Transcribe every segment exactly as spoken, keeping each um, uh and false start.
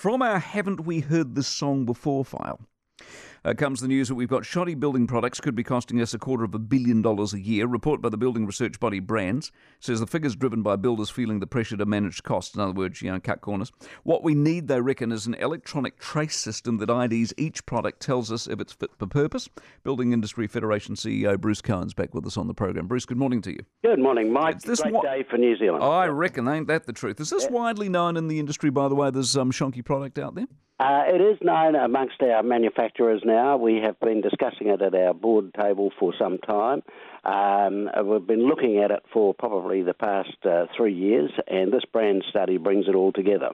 From our Haven't We Heard This Song Before file uh, comes the news that we've got shoddy building products could be costing us a quarter of a billion dollars a year. Report by the building research body Brands says the figures driven by builders feeling the pressure to manage costs, in other words, you know, cut corners. What we need, they reckon, is an electronic trace system that I Ds each product, tells us if it's fit for purpose. Building Industry Federation C E O Bruce Cohen's back with us on the program. Bruce, good morning to you. Good morning, Mike. Is this Great wa- day for New Zealand. I reckon, ain't that the truth? Is this Yeah. widely known in the industry, by the way, there's um, shonky product out there? Uh, it is known amongst our manufacturers now. We have been discussing it at our board table for some time. Um, we've been looking at it for probably the past uh, three years, and this brand study brings it all together.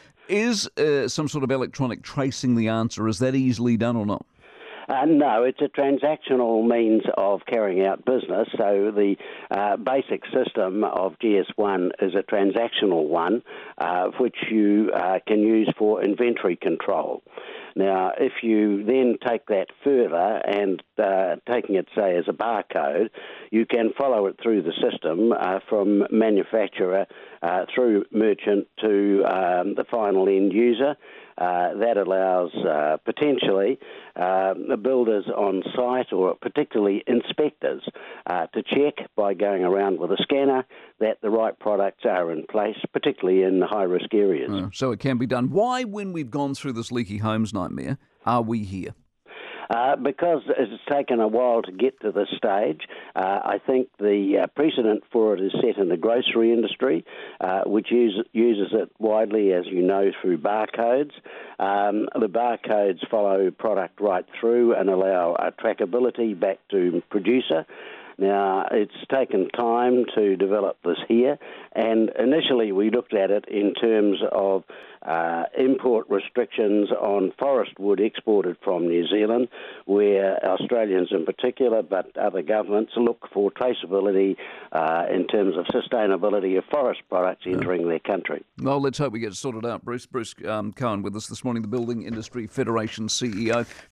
Is uh, some sort of electronic tracing the answer? Is that easily done or not? Uh, no, it's a transactional means of carrying out business. So the uh, basic system of G S one is a transactional one, uh, which you uh, can use for inventory control. Now, if you then take that further and uh, taking it, say, as a barcode, you can follow it through the system uh, from manufacturer uh, through merchant to um, the final end user. Uh, that allows uh, potentially uh, the builders on site, or particularly inspectors, uh, to check by going around with a scanner that the right products are in place, particularly in high-risk areas. Uh, so it can be done. Why, when we've gone through this leaky homes nightmare, are we here? Uh, because it's taken a while to get to this stage. Uh, I think the uh, precedent for it is set in the grocery industry, uh, which use, uses it widely, as you know, through barcodes. Um, the barcodes follow product right through and allow uh, trackability back to producer. Now, it's taken time to develop this here, and initially we looked at it in terms of uh, import restrictions on forest wood exported from New Zealand, where Australians in particular, but other governments, look for traceability uh, in terms of sustainability of forest products entering yeah. their country. Well, let's hope we get it sorted out. Bruce, Bruce um, Cohen with us this morning, the Building Industry Federation C E O.